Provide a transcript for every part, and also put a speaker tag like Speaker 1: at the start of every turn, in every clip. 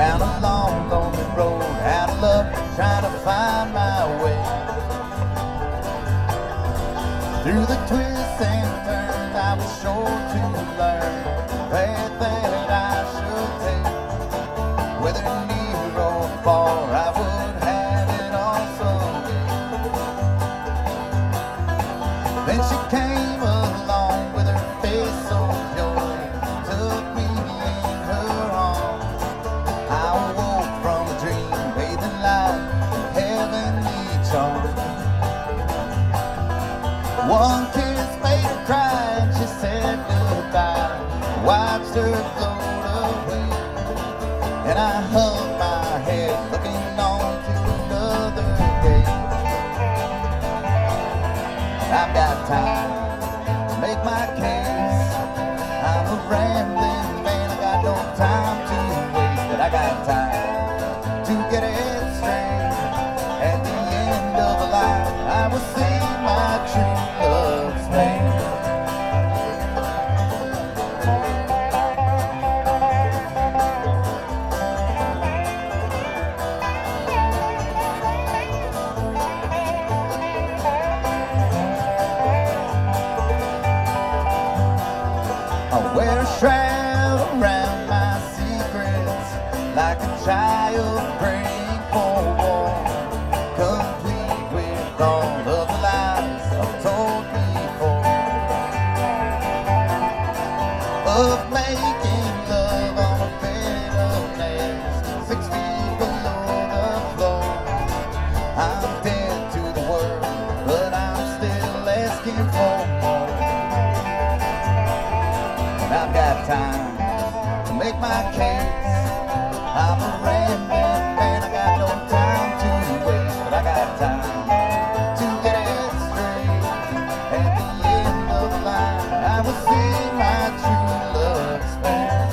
Speaker 1: down a long, lonely road, out of luck, trying to find my way. Through the twists and turns, I was sure to learn the path that I should take. Whether near or far, I would have it all someday. Then she came along with her face so pure, took me in her arms. I woke from a dream, bathed in light, heavenly charm. One kiss made her cry and she said goodbye. Watched her float away, and I hung my head looking on to another day. I've got time to make my case. I'm a rambling man, I got no time to waste, but I got time to get it straight. At the end of the line, I will see my true love's name. I wear a shroud around my secrets, like a child praying for war, complete with all of the lies I've told before, of making love on a bed of nails, 6 feet below the floor. I'm dead to the world, but I'm still asking for more. I've got time to make my case. I'm a rambling man, I got no time to waste, but I got time to get it straight. At the end of the line, I will see my true love's face.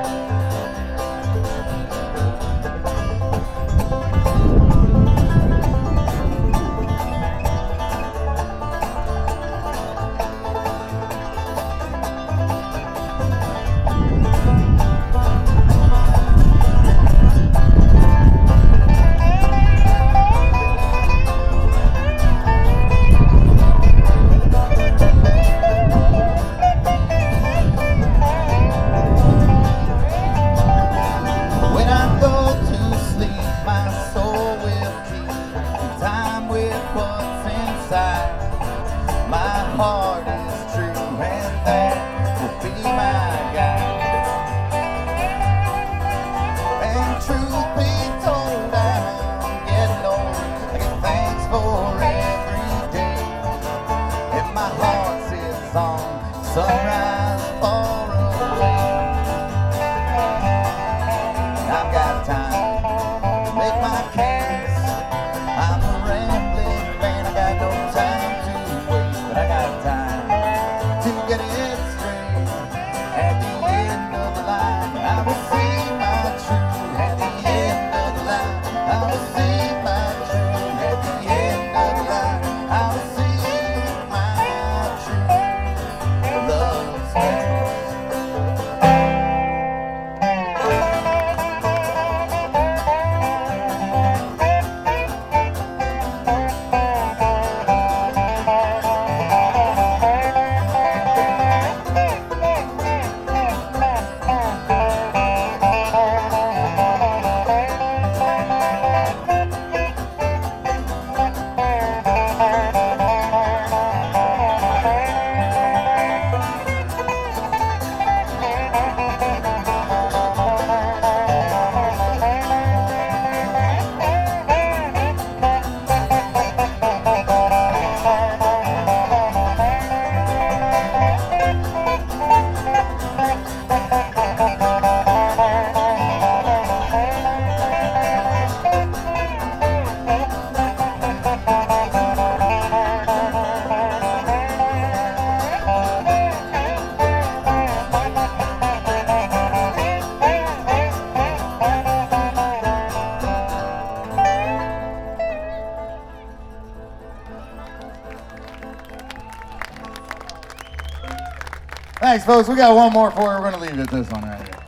Speaker 1: My heart is true, and that will be my guide. And truth be told, I'm getting old. I give thanks for every day. And my heart sits on sunrise far away. I've got time to make my case. I'm a rambling man, I got no time to waste, but I got time to get it straight. At the end of the line, I will see my true. At the end of the line, I will see my true. At the end of the line, I will see my true love's face. Thanks, folks. We got one more for you. We're going to leave it at this one right here.